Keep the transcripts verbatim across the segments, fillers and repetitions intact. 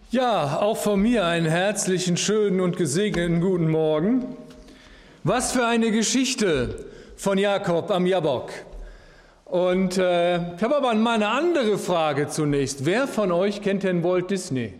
Ja, auch von mir einen herzlichen, schönen und gesegneten guten Morgen. Was für eine Geschichte von Jakob am Jabbok. Und äh, ich habe aber mal eine andere Frage zunächst. Wer von euch kennt denn Walt Disney?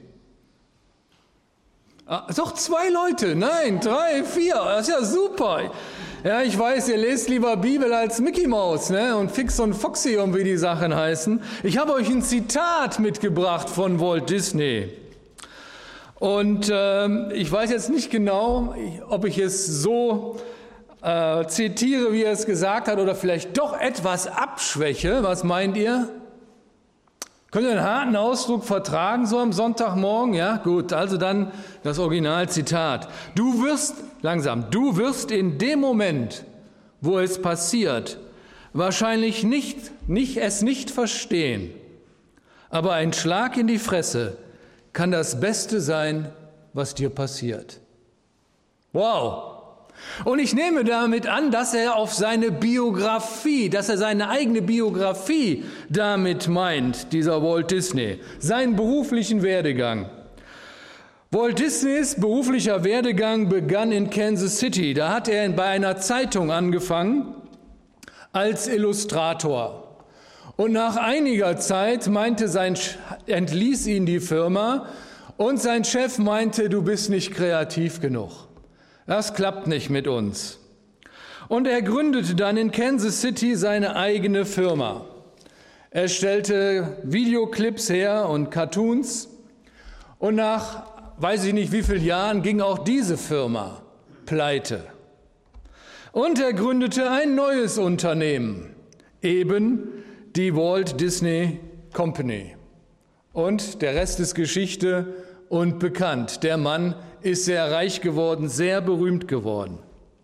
Ah, doch zwei Leute, nein, drei, vier, das ist ja super. Ja, ich weiß, ihr lest lieber Bibel als Mickey Mouse, ne? Und Fix und Foxy und wie die Sachen heißen. Ich habe euch ein Zitat mitgebracht von Walt Disney. Und äh, ich weiß jetzt nicht genau, ob ich es so äh, zitiere, wie er es gesagt hat, oder vielleicht doch etwas abschwäche. Was meint ihr? Könnt ihr einen harten Ausdruck vertragen, so am Sonntagmorgen? Ja, gut, also dann das Originalzitat. Du wirst, langsam, du wirst in dem Moment, wo es passiert, wahrscheinlich nicht, nicht, es nicht verstehen. Aber ein Schlag in die Fresse kann das Beste sein, was dir passiert. Wow! Und ich nehme damit an, dass er auf seine Biografie, dass er seine eigene Biografie damit meint, dieser Walt Disney, seinen beruflichen Werdegang. Walt Disneys beruflicher Werdegang begann in Kansas City. Da hat er bei einer Zeitung angefangen als Illustrator. Und nach einiger Zeit meinte sein, entließ ihn die Firma und sein Chef meinte, du bist nicht kreativ genug. Das klappt nicht mit uns. Und er gründete dann in Kansas City seine eigene Firma. Er stellte Videoclips her und Cartoons. Und nach, weiß ich nicht wie vielen Jahren, ging auch diese Firma pleite. Und er gründete ein neues Unternehmen, eben die Walt Disney Company. Und der Rest ist Geschichte und bekannt. Der Mann ist sehr reich geworden, sehr berühmt geworden.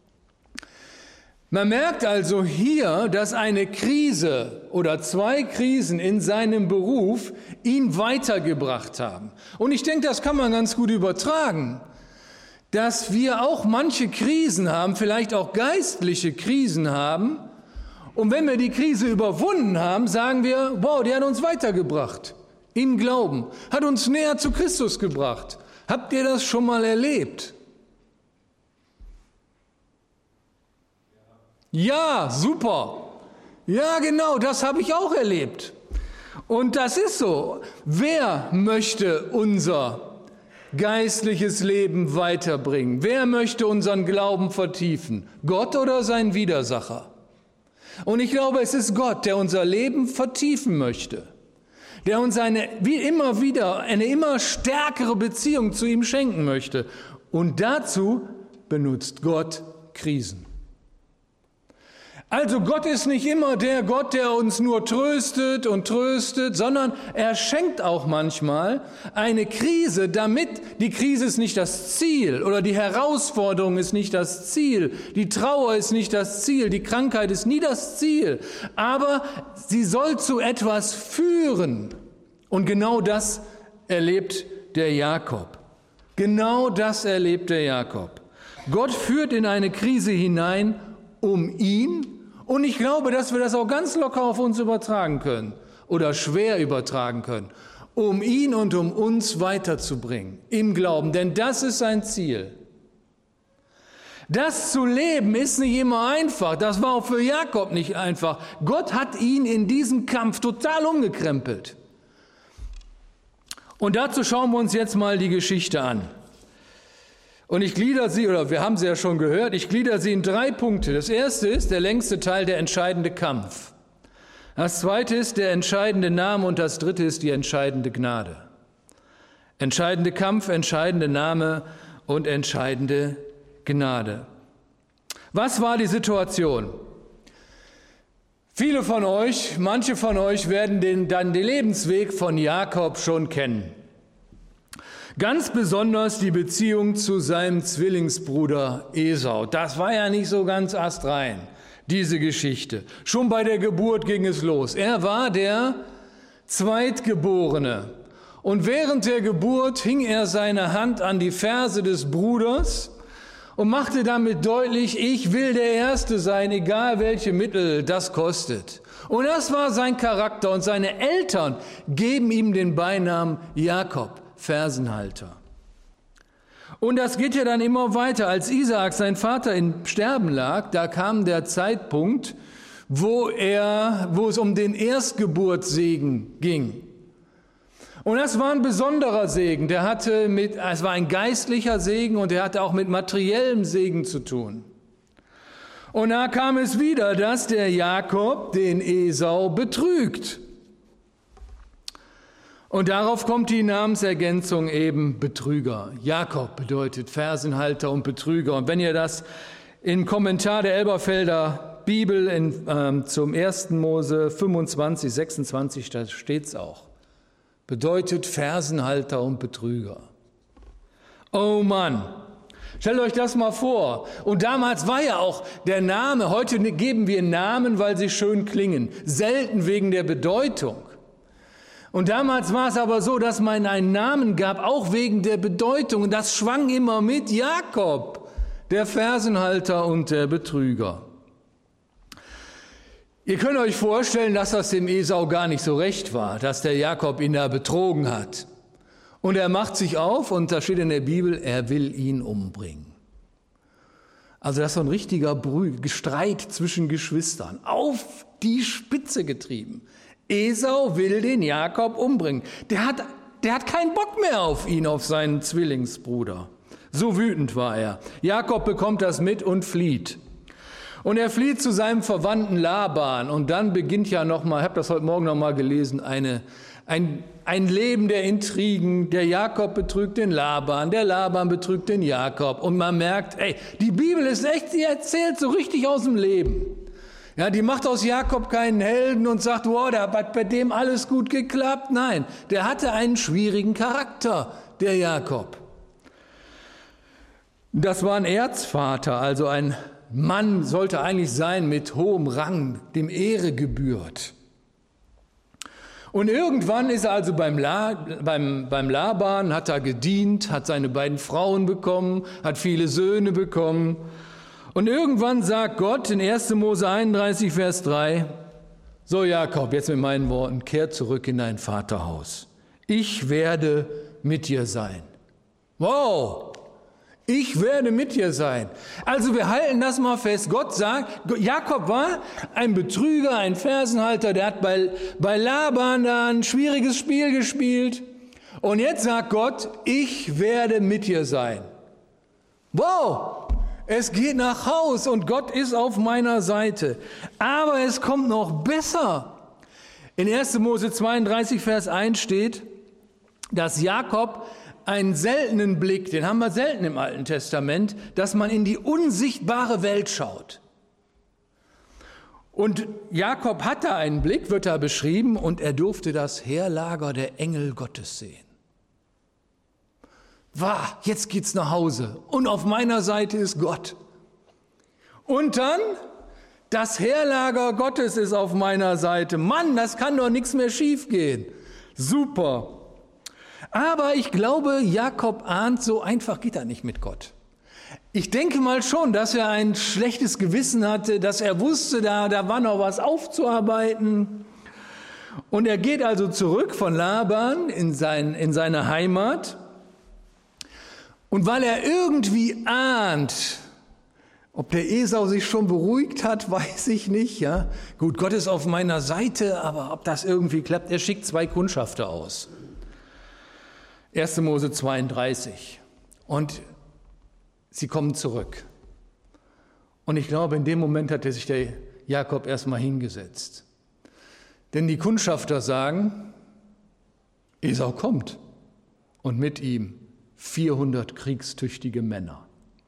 Man merkt also hier, dass eine Krise oder zwei Krisen in seinem Beruf ihn weitergebracht haben. Und ich denke, das kann man ganz gut übertragen, dass wir auch manche Krisen haben, vielleicht auch geistliche Krisen haben. Und wenn wir die Krise überwunden haben, sagen wir, wow, die hat uns weitergebracht im Glauben, hat uns näher zu Christus gebracht. Habt ihr das schon mal erlebt? Ja, super. Ja, genau, das habe ich auch erlebt. Und das ist so. Wer möchte unser geistliches Leben weiterbringen? Wer möchte unseren Glauben vertiefen? Gott oder sein Widersacher? Und ich glaube, es ist Gott, der unser Leben vertiefen möchte, der uns eine, wie immer wieder eine immer stärkere Beziehung zu ihm schenken möchte. Und dazu benutzt Gott Krisen. Also Gott ist nicht immer der Gott, der uns nur tröstet und tröstet, sondern er schenkt auch manchmal eine Krise, damit die Krise ist nicht das Ziel oder die Herausforderung ist nicht das Ziel, die Trauer ist nicht das Ziel, die Krankheit ist nie das Ziel, aber sie soll zu etwas führen. Und genau das erlebt der Jakob. Genau das erlebt der Jakob. Gott führt in eine Krise hinein, um ihn. Und ich glaube, dass wir das auch ganz locker auf uns übertragen können oder schwer übertragen können, um ihn und um uns weiterzubringen im Glauben. Denn das ist sein Ziel. Das zu leben ist nicht immer einfach. Das war auch für Jakob nicht einfach. Gott hat ihn in diesem Kampf total umgekrempelt. Und dazu schauen wir uns jetzt mal die Geschichte an. Und ich glieder sie, oder wir haben sie ja schon gehört, ich glieder sie in drei Punkte. Das erste ist der längste Teil, der entscheidende Kampf. Das zweite ist der entscheidende Name und das dritte ist die entscheidende Gnade. Entscheidende Kampf, entscheidende Name und entscheidende Gnade. Was war die Situation? Viele von euch, manche von euch werden den, dann den Lebensweg von Jakob schon kennen. Ganz besonders die Beziehung zu seinem Zwillingsbruder Esau. Das war ja nicht so ganz astrein, diese Geschichte. Schon bei der Geburt ging es los. Er war der Zweitgeborene. Und während der Geburt hing er seine Hand an die Ferse des Bruders und machte damit deutlich, ich will der Erste sein, egal welche Mittel das kostet. Und das war sein Charakter. Und seine Eltern geben ihm den Beinamen Jakob. Fersenhalter. Und das geht ja dann immer weiter. Als Isaak, sein Vater, im Sterben lag, da kam der Zeitpunkt, wo, er, wo es um den Erstgeburtssegen ging. Und das war ein besonderer Segen. Der hatte mit, es war ein geistlicher Segen und der hatte auch mit materiellem Segen zu tun. Und da kam es wieder, dass der Jakob den Esau betrügt. Und darauf kommt die Namensergänzung eben Betrüger. Jakob bedeutet Fersenhalter und Betrüger. Und wenn ihr das im Kommentar der Elberfelder Bibel in, ähm, zum ersten Mose fünfundzwanzig, sechsundzwanzig, da steht es auch. Bedeutet Fersenhalter und Betrüger. Oh Mann, stellt euch das mal vor. Und damals war ja auch der Name, heute geben wir Namen, weil sie schön klingen, selten wegen der Bedeutung. Und damals war es aber so, dass man einen Namen gab, auch wegen der Bedeutung. Und das schwang immer mit Jakob, der Fersenhalter und der Betrüger. Ihr könnt euch vorstellen, dass das dem Esau gar nicht so recht war, dass der Jakob ihn da betrogen hat. Und er macht sich auf, und da steht in der Bibel, er will ihn umbringen. Also das ist so ein richtiger Streit zwischen Geschwistern, auf die Spitze getrieben. Esau will den Jakob umbringen. Der hat, der hat keinen Bock mehr auf ihn, auf seinen Zwillingsbruder. So wütend war er. Jakob bekommt das mit und flieht. Und er flieht zu seinem Verwandten Laban. Und dann beginnt ja nochmal, ich habe das heute Morgen nochmal gelesen, eine, ein, ein Leben der Intrigen. Der Jakob betrügt den Laban, der Laban betrügt den Jakob. Und man merkt, ey, die Bibel ist echt, sie erzählt so richtig aus dem Leben. Ja, die macht aus Jakob keinen Helden und sagt, wow, da hat bei dem alles gut geklappt. Nein, der hatte einen schwierigen Charakter, der Jakob. Das war ein Erzvater, also ein Mann sollte eigentlich sein mit hohem Rang, dem Ehre gebührt. Und irgendwann ist er also beim, La, beim, beim Laban, hat er gedient, hat seine beiden Frauen bekommen, hat viele Söhne bekommen. Und irgendwann sagt Gott in ersten Mose einunddreißig, Vers drei, so Jakob, jetzt mit meinen Worten, kehr zurück in dein Vaterhaus. Ich werde mit dir sein. Wow, ich werde mit dir sein. Also wir halten das mal fest. Gott sagt, Jakob war ein Betrüger, ein Fersenhalter, der hat bei, bei Laban da ein schwieriges Spiel gespielt. Und jetzt sagt Gott, ich werde mit dir sein. Wow! Es geht nach Haus und Gott ist auf meiner Seite. Aber es kommt noch besser. In ersten Mose zweiunddreißig, Vers eins steht, dass Jakob einen seltenen Blick, den haben wir selten im Alten Testament, dass man in die unsichtbare Welt schaut. Und Jakob hatte einen Blick, wird da beschrieben, und er durfte das Heerlager der Engel Gottes sehen. Wah, jetzt geht's nach Hause und auf meiner Seite ist Gott. Und dann, das Heerlager Gottes ist auf meiner Seite. Mann, das kann doch nichts mehr schiefgehen. Super. Aber ich glaube, Jakob ahnt, so einfach geht er nicht mit Gott. Ich denke mal schon, dass er ein schlechtes Gewissen hatte, dass er wusste, da, da war noch was aufzuarbeiten. Und er geht also zurück von Laban in, sein, in seine Heimat. Und weil er irgendwie ahnt, ob der Esau sich schon beruhigt hat, weiß ich nicht. Ja? Gut, Gott ist auf meiner Seite, aber ob das irgendwie klappt, er schickt zwei Kundschafter aus. erster Mose zweiunddreißig. Und sie kommen zurück. Und ich glaube, in dem Moment hat sich der Jakob erstmal hingesetzt. Denn die Kundschafter sagen, Esau kommt. Und mit ihm vierhundert kriegstüchtige Männer.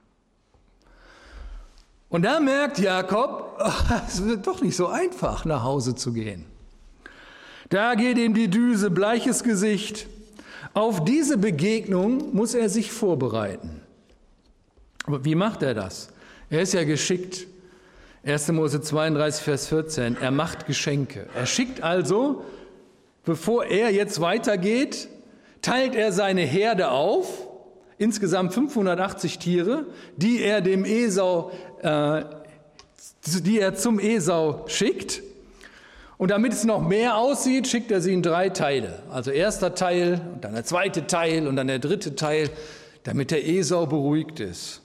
Und da merkt Jakob, es wird doch nicht so einfach, nach Hause zu gehen. Da geht ihm die Düse, bleiches Gesicht. Auf diese Begegnung muss er sich vorbereiten. Aber wie macht er das? Er ist ja geschickt. erster Mose zweiunddreißig, Vers vierzehn. Er macht Geschenke. Er schickt also, bevor er jetzt weitergeht, teilt er seine Herde auf, insgesamt fünfhundertachtzig Tiere, die er dem Esau, äh, die er zum Esau schickt. Und damit es noch mehr aussieht, schickt er sie in drei Teile. Also erster Teil, und dann der zweite Teil und dann der dritte Teil, damit der Esau beruhigt ist.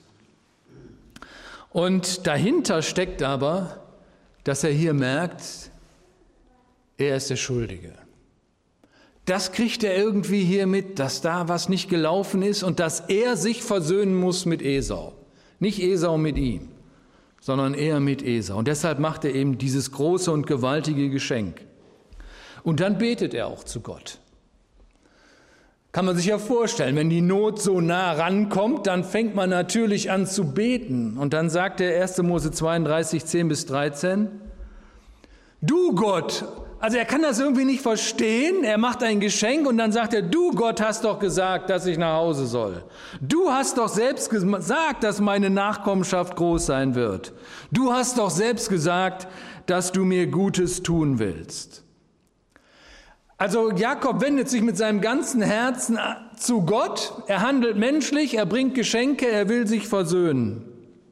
Und dahinter steckt aber, dass er hier merkt, er ist der Schuldige. Das kriegt er irgendwie hier mit, dass da was nicht gelaufen ist und dass er sich versöhnen muss mit Esau. Nicht Esau mit ihm, sondern er mit Esau. Und deshalb macht er eben dieses große und gewaltige Geschenk. Und dann betet er auch zu Gott. Kann man sich ja vorstellen, wenn die Not so nah rankommt, dann fängt man natürlich an zu beten. Und dann sagt er erster Mose zweiunddreißig, zehn bis dreizehn, du Gott, also er kann das irgendwie nicht verstehen, er macht ein Geschenk und dann sagt er, du Gott hast doch gesagt, dass ich nach Hause soll. Du hast doch selbst gesagt, dass meine Nachkommenschaft groß sein wird. Du hast doch selbst gesagt, dass du mir Gutes tun willst. Also Jakob wendet sich mit seinem ganzen Herzen zu Gott, er handelt menschlich, er bringt Geschenke, er will sich versöhnen.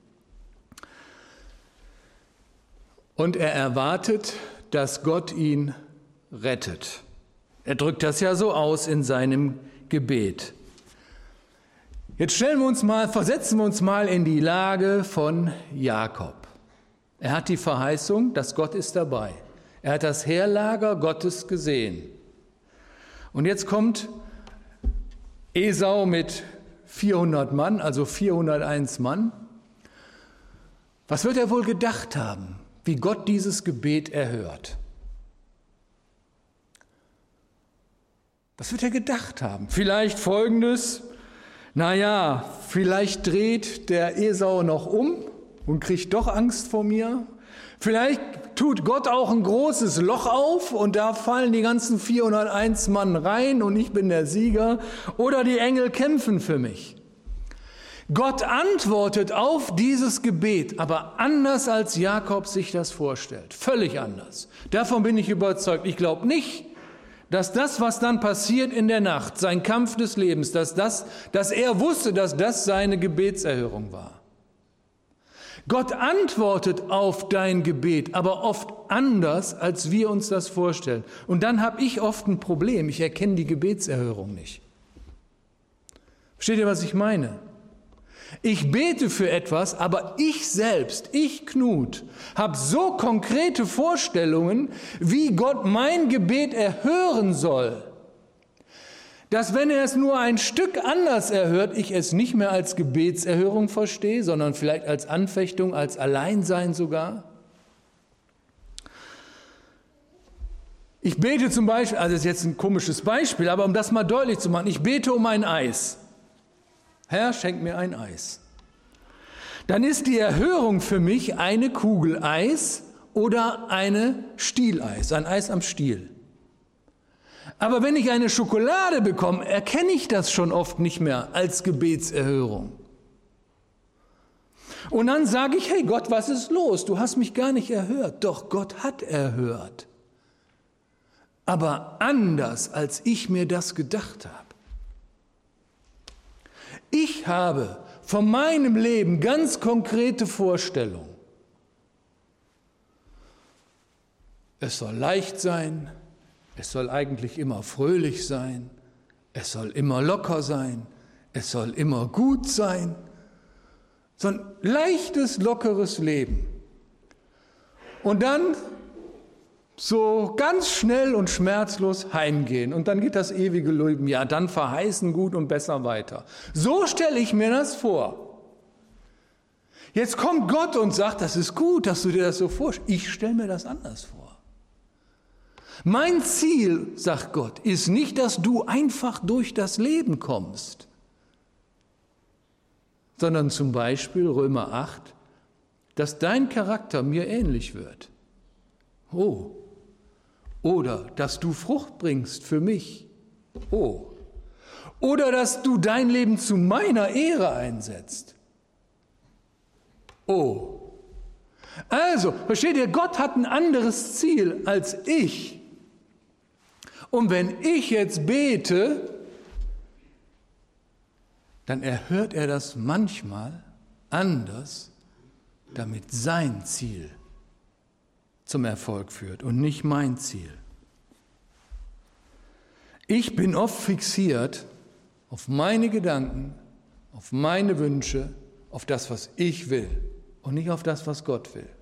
Und er erwartet, dass Gott ihn rettet. Er drückt das ja so aus in seinem Gebet. Jetzt stellen wir uns mal, versetzen wir uns mal in die Lage von Jakob. Er hat die Verheißung, dass Gott ist dabei. Er hat das Heerlager Gottes gesehen. Und jetzt kommt Esau mit vierhundert Mann, also vierhunderteins Mann. Was wird er wohl gedacht haben, wie Gott dieses Gebet erhört? Was wird er gedacht haben? Vielleicht Folgendes: Naja, vielleicht dreht der Esau noch um und kriegt doch Angst vor mir. Vielleicht tut Gott auch ein großes Loch auf und da fallen die ganzen vierhunderteins Mann rein und ich bin der Sieger. Oder die Engel kämpfen für mich. Gott antwortet auf dieses Gebet, aber anders als Jakob sich das vorstellt. Völlig anders. Davon bin ich überzeugt. Ich glaube nicht, dass das, was dann passiert in der Nacht, sein Kampf des Lebens, dass, das, dass er wusste, dass das seine Gebetserhörung war. Gott antwortet auf dein Gebet, aber oft anders, als wir uns das vorstellen. Und dann habe ich oft ein Problem. Ich erkenne die Gebetserhörung nicht. Versteht ihr, was ich meine? Ich bete für etwas, aber ich selbst, ich Knut, habe so konkrete Vorstellungen, wie Gott mein Gebet erhören soll, dass wenn er es nur ein Stück anders erhört, ich es nicht mehr als Gebetserhörung verstehe, sondern vielleicht als Anfechtung, als Alleinsein sogar. Ich bete zum Beispiel, also das ist jetzt ein komisches Beispiel, aber um das mal deutlich zu machen, ich bete um ein Eis. Herr, schenk mir ein Eis. Dann ist die Erhörung für mich eine Kugel Eis oder eine Stieleis, ein Eis am Stiel. Aber wenn ich eine Schokolade bekomme, erkenne ich das schon oft nicht mehr als Gebetserhörung. Und dann sage ich, hey Gott, was ist los? Du hast mich gar nicht erhört. Doch, Gott hat erhört. Aber anders, als ich mir das gedacht habe. Ich habe von meinem Leben ganz konkrete Vorstellungen. Es soll leicht sein. Es soll eigentlich immer fröhlich sein, es soll immer locker sein, es soll immer gut sein. So ein leichtes, lockeres Leben. Und dann so ganz schnell und schmerzlos heimgehen. Und dann geht das ewige Leben, ja, dann verheißen gut und besser weiter. So stelle ich mir das vor. Jetzt kommt Gott und sagt, das ist gut, dass du dir das so vorstellst. Ich stelle mir das anders vor. Mein Ziel, sagt Gott, ist nicht, dass du einfach durch das Leben kommst, sondern zum Beispiel Römer acht, dass dein Charakter mir ähnlich wird. Oh, oder dass du Frucht bringst für mich. Oh, oder dass du dein Leben zu meiner Ehre einsetzt. Oh, also, versteht ihr, Gott hat ein anderes Ziel als ich. Und wenn ich jetzt bete, dann erhört er das manchmal anders, damit sein Ziel zum Erfolg führt und nicht mein Ziel. Ich bin oft fixiert auf meine Gedanken, auf meine Wünsche, auf das, was ich will und nicht auf das, was Gott will.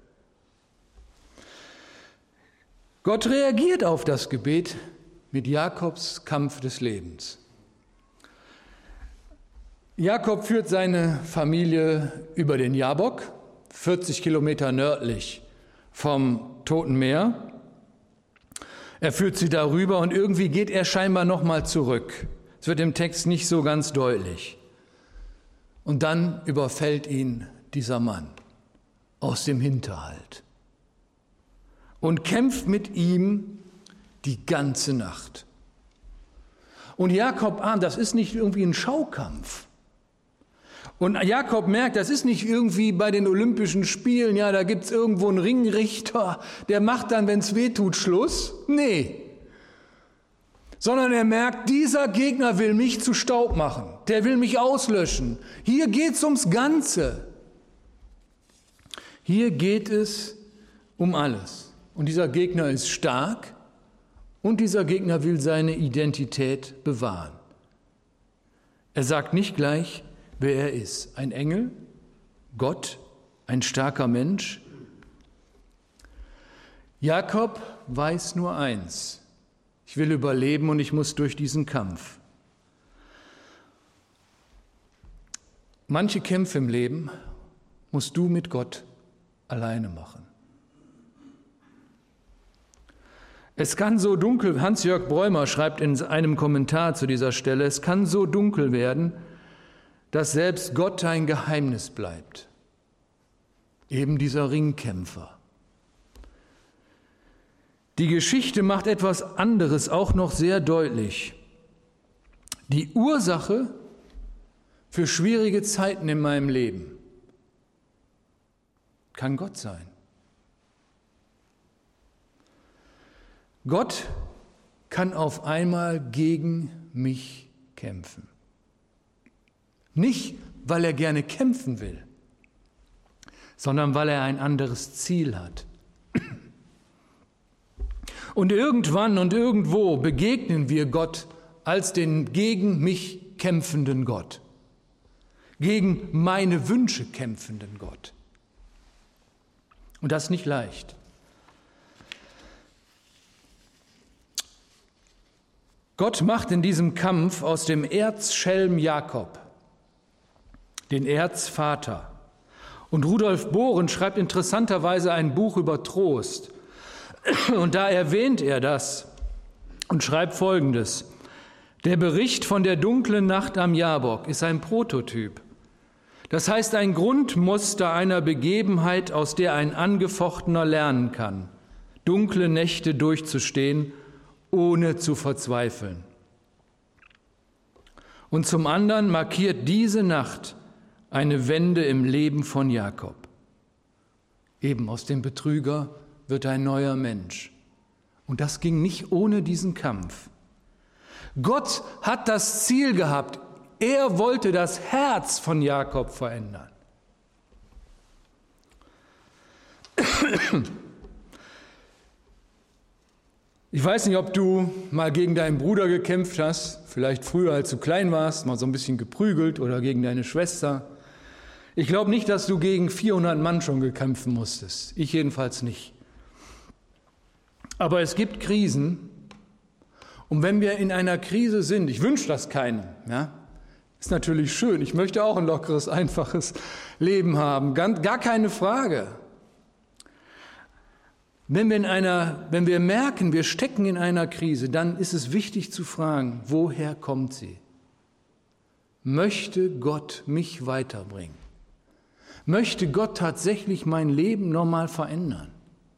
Gott reagiert auf das Gebet mit Jakobs Kampf des Lebens. Jakob führt seine Familie über den Jabok, vierzig Kilometer nördlich vom Toten Meer. Er führt sie darüber und irgendwie geht er scheinbar nochmal zurück. Es wird im Text nicht so ganz deutlich. Und dann überfällt ihn dieser Mann aus dem Hinterhalt und kämpft mit ihm die ganze Nacht. Und Jakob ahnt, das ist nicht irgendwie ein Schaukampf. Und Jakob merkt, das ist nicht irgendwie bei den Olympischen Spielen, ja, da gibt es irgendwo einen Ringrichter, der macht dann, wenn es weh tut, Schluss. Nee. Sondern er merkt, dieser Gegner will mich zu Staub machen, der will mich auslöschen. Hier geht es ums Ganze. Hier geht es um alles. Und dieser Gegner ist stark und dieser Gegner will seine Identität bewahren. Er sagt nicht gleich, wer er ist. Ein Engel, Gott, ein starker Mensch. Jakob weiß nur eins: Ich will überleben und ich muss durch diesen Kampf. Manche Kämpfe im Leben musst du mit Gott alleine machen. Es kann so dunkel, Hans-Jörg Bräumer schreibt in einem Kommentar zu dieser Stelle, es kann so dunkel werden, dass selbst Gott ein Geheimnis bleibt. Eben dieser Ringkämpfer. Die Geschichte macht etwas anderes auch noch sehr deutlich. Die Ursache für schwierige Zeiten in meinem Leben kann Gott sein. Gott kann auf einmal gegen mich kämpfen. Nicht, weil er gerne kämpfen will, sondern weil er ein anderes Ziel hat. Und irgendwann und irgendwo begegnen wir Gott als den gegen mich kämpfenden Gott, gegen meine Wünsche kämpfenden Gott. Und das ist nicht leicht. Gott macht in diesem Kampf aus dem Erzschelm Jakob den Erzvater. Und Rudolf Bohren schreibt interessanterweise ein Buch über Trost. Und da erwähnt er das und schreibt Folgendes: Der Bericht von der dunklen Nacht am Jabok ist ein Prototyp. Das heißt ein Grundmuster einer Begebenheit, aus der ein Angefochtener lernen kann, dunkle Nächte durchzustehen, ohne zu verzweifeln. Und zum anderen markiert diese Nacht eine Wende im Leben von Jakob. Eben aus dem Betrüger wird ein neuer Mensch. Und das ging nicht ohne diesen Kampf. Gott hat das Ziel gehabt, er wollte das Herz von Jakob verändern. Ich weiß nicht, ob du mal gegen deinen Bruder gekämpft hast, vielleicht früher, als du klein warst, mal so ein bisschen geprügelt oder gegen deine Schwester. Ich glaube nicht, dass du gegen vierhundert Mann schon gekämpfen musstest. Ich jedenfalls nicht. Aber es gibt Krisen. Und wenn wir in einer Krise sind, ich wünsche das keinem, ja, ist natürlich schön. Ich möchte auch ein lockeres, einfaches Leben haben, gar keine Frage. Wenn wir, in einer, wenn wir merken, wir stecken in einer Krise, dann ist es wichtig zu fragen, woher kommt sie? Möchte Gott mich weiterbringen? Möchte Gott tatsächlich mein Leben nochmal verändern?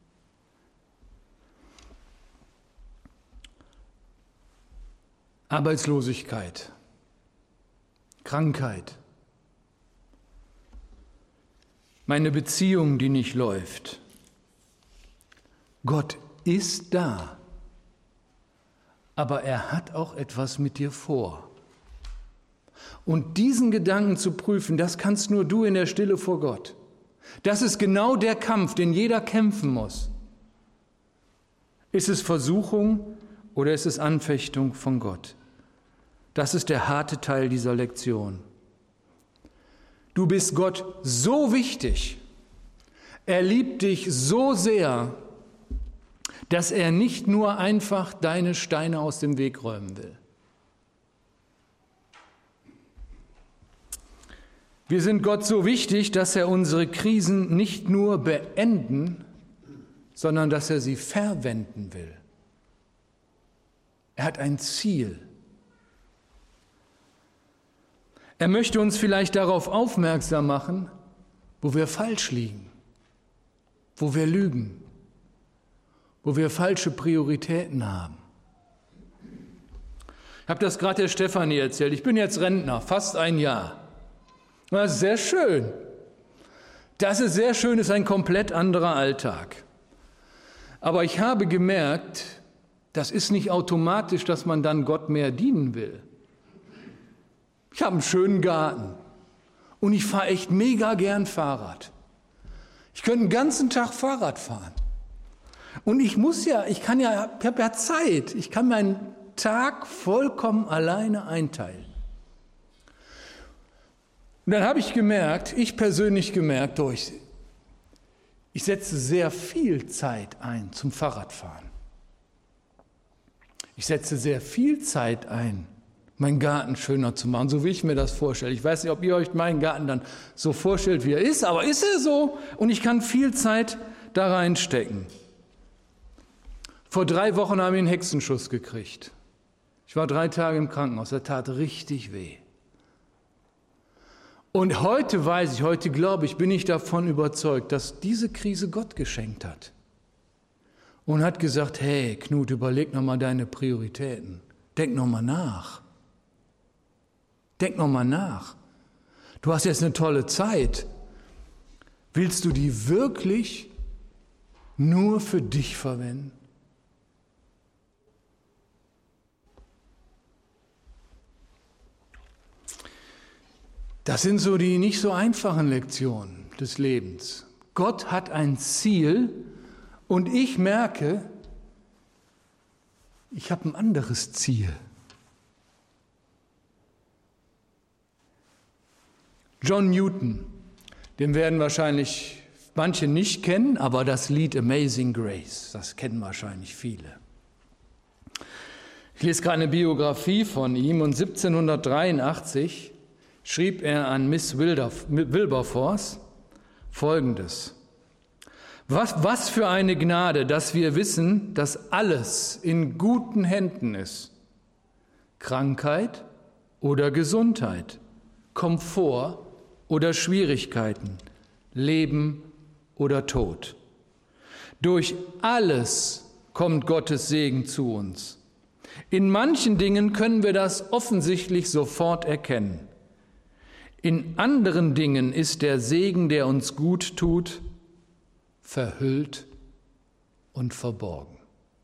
Arbeitslosigkeit, Krankheit, meine Beziehung, die nicht läuft. Gott ist da, aber er hat auch etwas mit dir vor. Und diesen Gedanken zu prüfen, das kannst nur du in der Stille vor Gott. Das ist genau der Kampf, den jeder kämpfen muss. Ist es Versuchung oder ist es Anfechtung von Gott? Das ist der harte Teil dieser Lektion. Du bist Gott so wichtig, er liebt dich so sehr, dass er nicht nur einfach deine Steine aus dem Weg räumen will. Wir sind Gott so wichtig, dass er unsere Krisen nicht nur beenden, sondern dass er sie verwenden will. Er hat ein Ziel. Er möchte uns vielleicht darauf aufmerksam machen, wo wir falsch liegen, wo wir lügen, wo wir falsche Prioritäten haben. Ich habe das gerade der Stefanie erzählt. Ich bin jetzt Rentner, fast ein Jahr. Das ist sehr schön. Das ist sehr schön, ist ein komplett anderer Alltag. Aber ich habe gemerkt, das ist nicht automatisch, dass man dann Gott mehr dienen will. Ich habe einen schönen Garten und ich fahre echt mega gern Fahrrad. Ich könnte den ganzen Tag Fahrrad fahren. Und ich muss ja, ich kann ja, ich habe ja Zeit. Ich kann meinen Tag vollkommen alleine einteilen. Und dann habe ich gemerkt, ich persönlich gemerkt, oh, ich, ich setze sehr viel Zeit ein zum Fahrradfahren. Ich setze sehr viel Zeit ein, meinen Garten schöner zu machen, so wie ich mir das vorstelle. Ich weiß nicht, ob ihr euch meinen Garten dann so vorstellt, wie er ist, aber ist er so? Und ich kann viel Zeit da reinstecken. Vor drei Wochen habe ich einen Hexenschuss gekriegt. Ich war drei Tage im Krankenhaus, der tat richtig weh. Und heute weiß ich, heute glaube ich, bin ich davon überzeugt, dass diese Krise Gott geschenkt hat. Und hat gesagt, hey Knut, überleg nochmal deine Prioritäten. Denk nochmal nach. Denk nochmal nach. Du hast jetzt eine tolle Zeit. Willst du die wirklich nur für dich verwenden? Das sind so die nicht so einfachen Lektionen des Lebens. Gott hat ein Ziel und ich merke, ich habe ein anderes Ziel. John Newton, den werden wahrscheinlich manche nicht kennen, aber das Lied Amazing Grace, das kennen wahrscheinlich viele. Ich lese gerade eine Biografie von ihm und siebzehnhundertdreiundachtzig schrieb er an Miss Wilberforce Folgendes. Was, was für eine Gnade, dass wir wissen, dass alles in guten Händen ist. Krankheit oder Gesundheit, Komfort oder Schwierigkeiten, Leben oder Tod. Durch alles kommt Gottes Segen zu uns. In manchen Dingen können wir das offensichtlich sofort erkennen. In anderen Dingen ist der Segen, der uns gut tut, verhüllt und verborgen.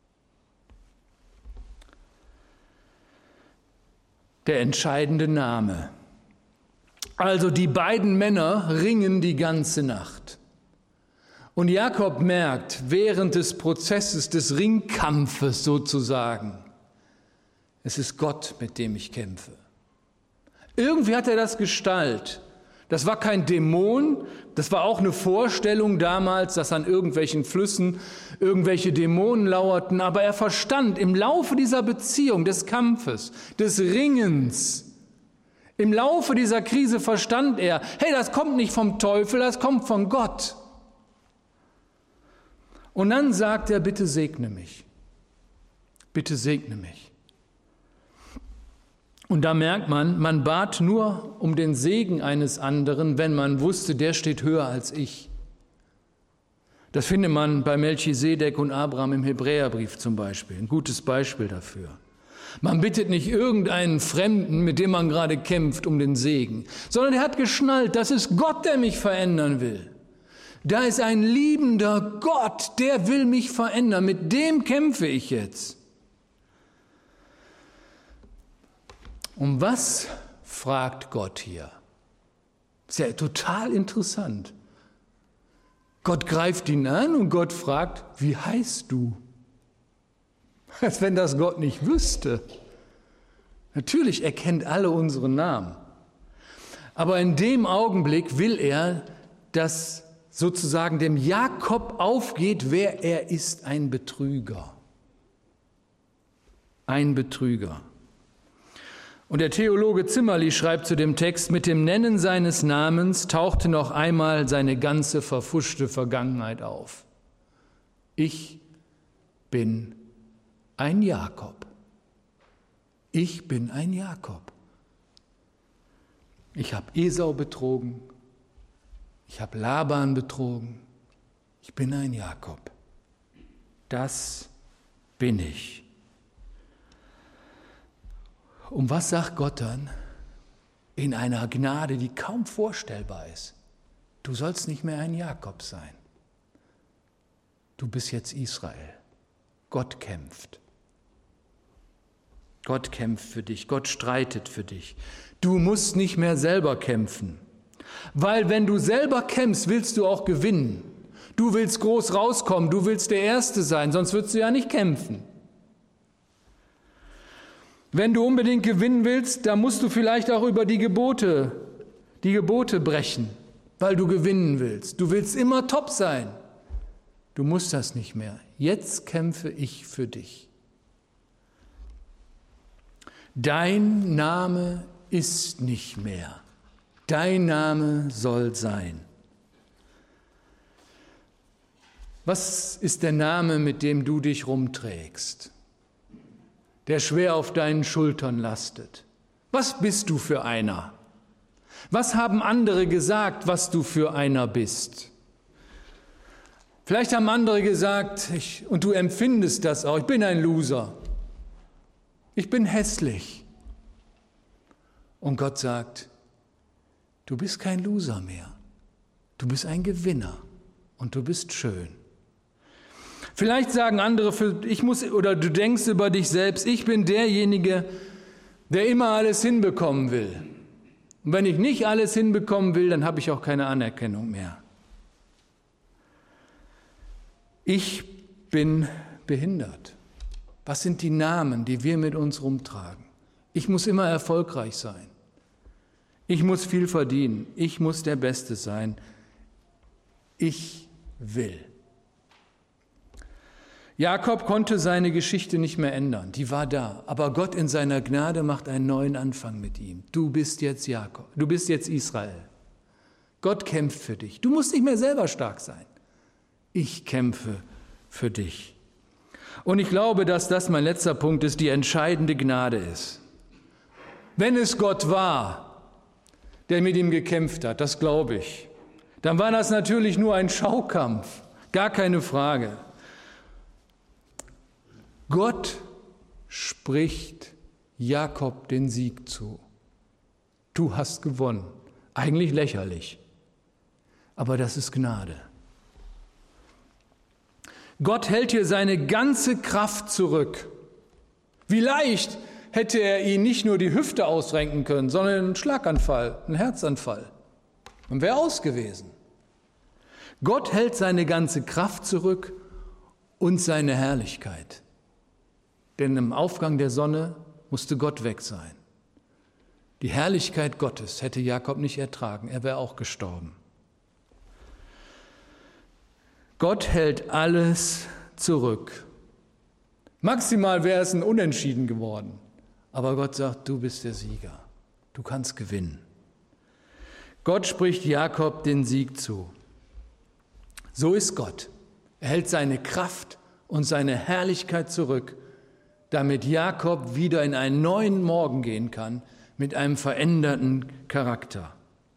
Der entscheidende Name. Also die beiden Männer ringen die ganze Nacht. Und Jakob merkt während des Prozesses des Ringkampfes sozusagen, es ist Gott, mit dem ich kämpfe. Irgendwie hat er das Gestalt. Das war kein Dämon, das war auch eine Vorstellung damals, dass an irgendwelchen Flüssen irgendwelche Dämonen lauerten. Aber er verstand im Laufe dieser Beziehung, des Kampfes, des Ringens, im Laufe dieser Krise verstand er, hey, das kommt nicht vom Teufel, das kommt von Gott. Und dann sagt er, bitte segne mich. Bitte segne mich. Und da merkt man, man bat nur um den Segen eines anderen, wenn man wusste, der steht höher als ich. Das findet man bei Melchisedek und Abraham im Hebräerbrief zum Beispiel. Ein gutes Beispiel dafür. Man bittet nicht irgendeinen Fremden, mit dem man gerade kämpft, um den Segen, sondern er hat geschnallt, das ist Gott, der mich verändern will. Da ist ein liebender Gott, der will mich verändern, mit dem kämpfe ich jetzt. Um was fragt Gott hier? Ist ja total interessant. Gott greift ihn an und Gott fragt, wie heißt du? Als wenn das Gott nicht wüsste. Natürlich, er kennt alle unsere Namen. Aber in dem Augenblick will er, dass sozusagen dem Jakob aufgeht, wer er ist, ein Betrüger. Ein Betrüger. Und der Theologe Zimmerli schreibt zu dem Text, mit dem Nennen seines Namens tauchte noch einmal seine ganze verfuschte Vergangenheit auf. Ich bin ein Jakob. Ich bin ein Jakob. Ich habe Esau betrogen. Ich habe Laban betrogen. Ich bin ein Jakob. Das bin ich. Um was sagt Gott dann? In einer Gnade, die kaum vorstellbar ist. Du sollst nicht mehr ein Jakob sein. Du bist jetzt Israel. Gott kämpft. Gott kämpft für dich. Gott streitet für dich. Du musst nicht mehr selber kämpfen. Weil wenn du selber kämpfst, willst du auch gewinnen. Du willst groß rauskommen. Du willst der Erste sein. Sonst würdest du ja nicht kämpfen. Wenn du unbedingt gewinnen willst, dann musst du vielleicht auch über die Gebote, die Gebote brechen, weil du gewinnen willst. Du willst immer top sein. Du musst das nicht mehr. Jetzt kämpfe ich für dich. Dein Name ist nicht mehr. Dein Name soll sein. Was ist der Name, mit dem du dich rumträgst, der schwer auf deinen Schultern lastet? Was bist du für einer? Was haben andere gesagt, was du für einer bist? Vielleicht haben andere gesagt, ich, und du empfindest das auch, ich bin ein Loser. Ich bin hässlich. Und Gott sagt, du bist kein Loser mehr. Du bist ein Gewinner und du bist schön. Vielleicht sagen andere, für, ich muss, oder du denkst über dich selbst, ich bin derjenige, der immer alles hinbekommen will. Und wenn ich nicht alles hinbekommen will, dann habe ich auch keine Anerkennung mehr. Ich bin behindert. Was sind die Namen, die wir mit uns rumtragen? Ich muss immer erfolgreich sein. Ich muss viel verdienen. Ich muss der Beste sein. Ich will. Jakob konnte seine Geschichte nicht mehr ändern. Die war da. Aber Gott in seiner Gnade macht einen neuen Anfang mit ihm. Du bist jetzt Jakob. Du bist jetzt Israel. Gott kämpft für dich. Du musst nicht mehr selber stark sein. Ich kämpfe für dich. Und ich glaube, dass das mein letzter Punkt ist, die entscheidende Gnade ist. Wenn es Gott war, der mit ihm gekämpft hat, das glaube ich, dann war das natürlich nur ein Schaukampf, gar keine Frage. Gott spricht Jakob den Sieg zu. Du hast gewonnen. Eigentlich lächerlich, aber das ist Gnade. Gott hält hier seine ganze Kraft zurück. Wie leicht hätte er ihn nicht nur die Hüfte ausrenken können, sondern einen Schlaganfall, einen Herzanfall. Und wäre aus gewesen. Gott hält seine ganze Kraft zurück und seine Herrlichkeit. Denn im Aufgang der Sonne musste Gott weg sein. Die Herrlichkeit Gottes hätte Jakob nicht ertragen, er wäre auch gestorben. Gott hält alles zurück. Maximal wäre es ein Unentschieden geworden. Aber Gott sagt, du bist der Sieger. Du kannst gewinnen. Gott spricht Jakob den Sieg zu. So ist Gott. Er hält seine Kraft und seine Herrlichkeit zurück, damit Jakob wieder in einen neuen Morgen gehen kann, mit einem veränderten Charakter.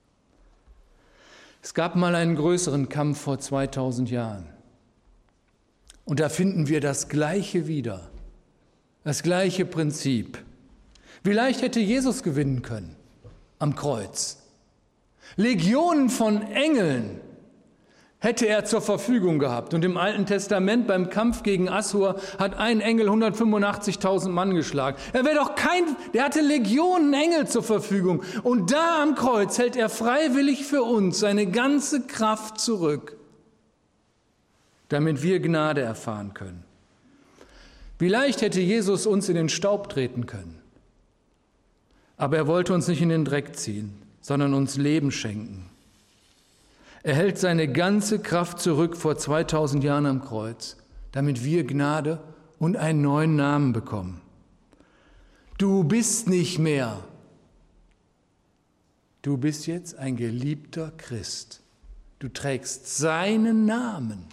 Es gab mal einen größeren Kampf vor zweitausend Jahren. Und da finden wir das Gleiche wieder, das gleiche Prinzip. Wie leicht hätte Jesus gewinnen können am Kreuz? Legionen von Engeln hätte er zur Verfügung gehabt. Und im Alten Testament beim Kampf gegen Assur hat ein Engel hundertfünfundachtzigtausend Mann geschlagen. Er wäre doch kein, der hatte Legionen Engel zur Verfügung. Und da am Kreuz hält er freiwillig für uns seine ganze Kraft zurück, damit wir Gnade erfahren können. Wie leicht hätte Jesus uns in den Staub treten können. Aber er wollte uns nicht in den Dreck ziehen, sondern uns Leben schenken. Er hält seine ganze Kraft zurück vor zweitausend Jahren am Kreuz, damit wir Gnade und einen neuen Namen bekommen. Du bist nicht mehr. Du bist jetzt ein geliebter Christ. Du trägst seinen Namen.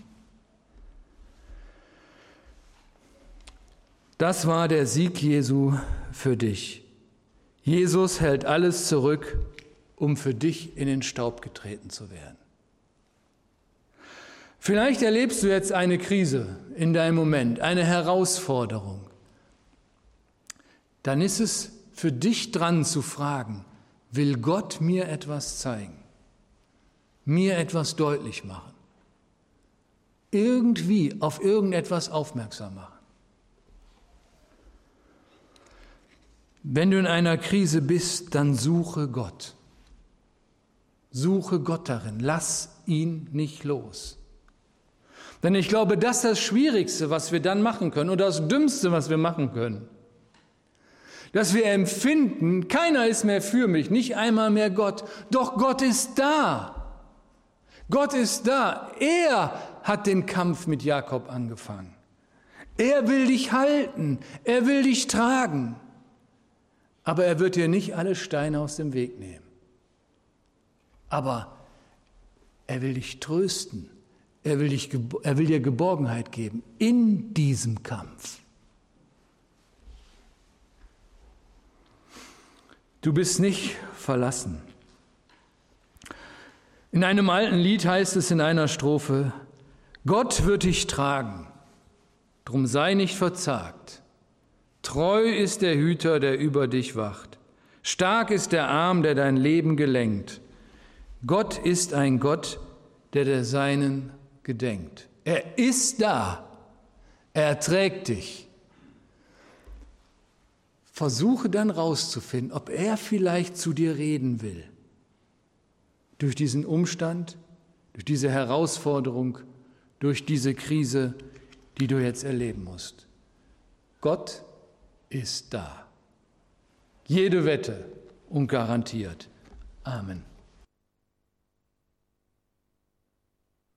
Das war der Sieg Jesu für dich. Jesus hält alles zurück, um für dich in den Staub getreten zu werden. Vielleicht erlebst du jetzt eine Krise in deinem Moment, eine Herausforderung. Dann ist es für dich dran zu fragen, will Gott mir etwas zeigen, mir etwas deutlich machen, irgendwie auf irgendetwas aufmerksam machen. Wenn du in einer Krise bist, dann suche Gott. Suche Gott darin, lass ihn nicht los. Denn ich glaube, das ist das Schwierigste, was wir dann machen können und das Dümmste, was wir machen können. Dass wir empfinden, keiner ist mehr für mich, nicht einmal mehr Gott. Doch Gott ist da. Gott ist da. Er hat den Kampf mit Jakob angefangen. Er will dich halten. Er will dich tragen. Aber er wird dir nicht alle Steine aus dem Weg nehmen. Aber er will dich trösten. Er will, dich, er will dir Geborgenheit geben in diesem Kampf. Du bist nicht verlassen. In einem alten Lied heißt es in einer Strophe, Gott wird dich tragen, drum sei nicht verzagt. Treu ist der Hüter, der über dich wacht. Stark ist der Arm, der dein Leben gelenkt. Gott ist ein Gott, der der Seinen gedenkt. Er ist da. Er trägt dich. Versuche dann rauszufinden, ob er vielleicht zu dir reden will. Durch diesen Umstand, durch diese Herausforderung, durch diese Krise, die du jetzt erleben musst. Gott ist da. Jede Wette und garantiert. Amen.